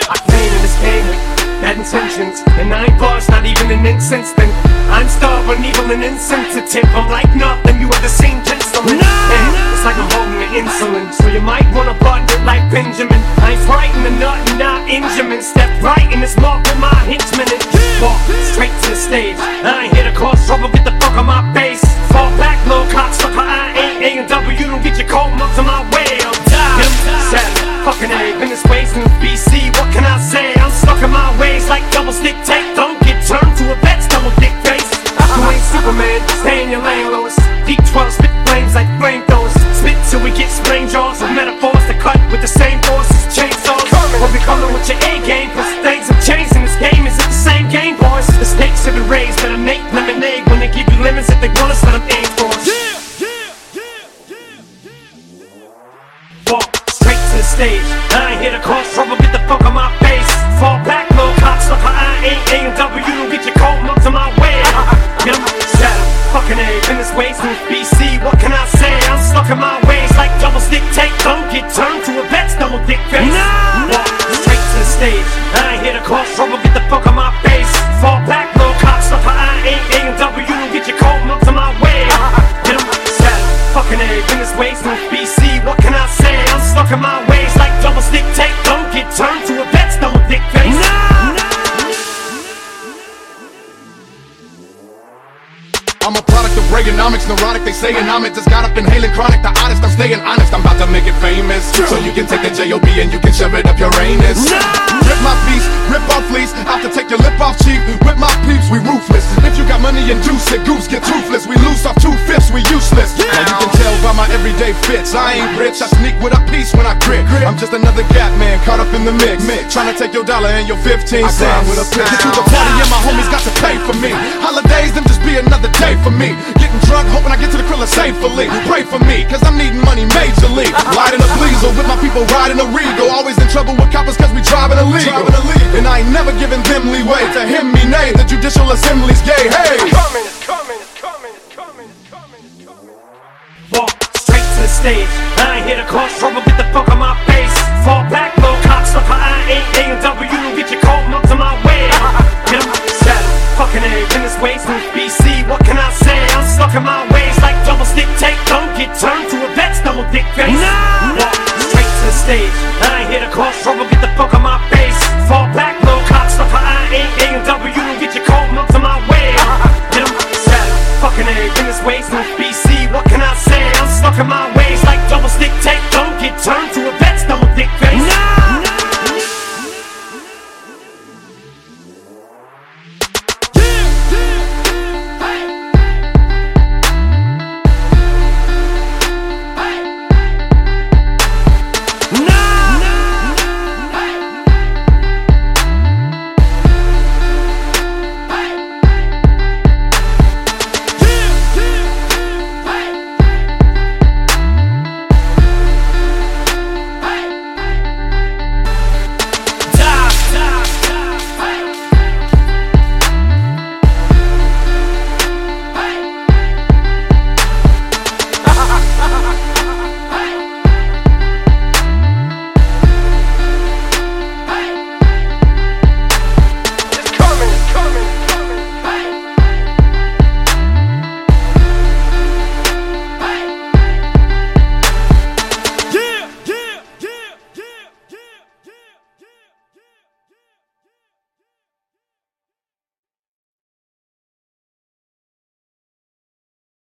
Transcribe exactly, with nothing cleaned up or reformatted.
I came in this game with bad intentions, and I ain't lost, not even an instant. I'm stubborn, evil and insensitive. I'm like nothing you ever seen, gentlemen. And it's like I'm holding an insulin, so you might wanna button it like Benjamin. I ain't frightened of nothing, not Injamin. Step right in this mark with my henchmen and walk straight to the stage. I ain't here to cause trouble, get the fuck on my face. Fall back, little cocksucker, I ain't A and W. Don't get your cold mugs on my way. I'll die. Saturday, fucking A, been this way since B C. What can I say? I'm stuck in my ways like double stick tape. Don't get turned to a vet's double dick face. You ain't Superman, stay in your lane, Lois. D twelve spit flames like flamethrowers. Spit till we get sprain jaws with metaphors to cut with the same force as chainsaws. Hope you're coming with your A game, cause things have changed in this game. Is it the same game, boys? The stakes have been raised, better make lemonade when they give you lemons if they want us, let them aim for us. Walk straight to the stage. I ain't here to cause trouble, get the fuck on my face. Fall back, little cocksucker, I ain't A and W. Don't get your cold mugs on my way. Get 'em shattered, fucking A, been this way since B C. What can I say? I'm stuck in my ways like double stick tape. Don't get turned to a vet's double dick face. Walk straight to the stage. I ain't here to cause trouble, get the fuck on my face. Fall back, little cocksucker, I ain't A and W. Don't get your cold mugs on my way. Get 'em shattered, fucking A, been this way since B C. What can I say? I'm stuck in my ways like double stick tape. Don't get turned to a vet's double dick face. I'm a product of Reaganomics, neurotic, they saying I'm it. Just got up inhaling chronic, the oddest, I'm staying honest. I'm about to make it famous, so you can take the J O B and you can shove it up your anus. Rip my piece, rip off fleece, out to take your lip off cheap. With my peeps, we ruthless. If you got money and juice, it goose get toothless. We lose off two-fifths, we useless. Now you can tell by my everyday fits, I ain't rich, I sneak with a piece when I grit. I'm just another gap man, caught up in the mix, trying to take your dollar and your fifteen cents. With a pick. Get to the party and my homies got to pay for me. Holidays, them just be another day for me. Getting drunk, hoping I get to the Krilla safely. Pray for me, cause I'm needing money majorly. Lighting a Bleezel with my people riding a Regal. Always in trouble with coppers cause we driving illegal. And I ain't never giving them leeway. To him me nay, the judicial assembly's gay. Hey! It's coming, it's coming, it's coming, it's coming, it's coming, it's coming. Walk straight to the stage. I ain't here to cause trouble, get the fuck on my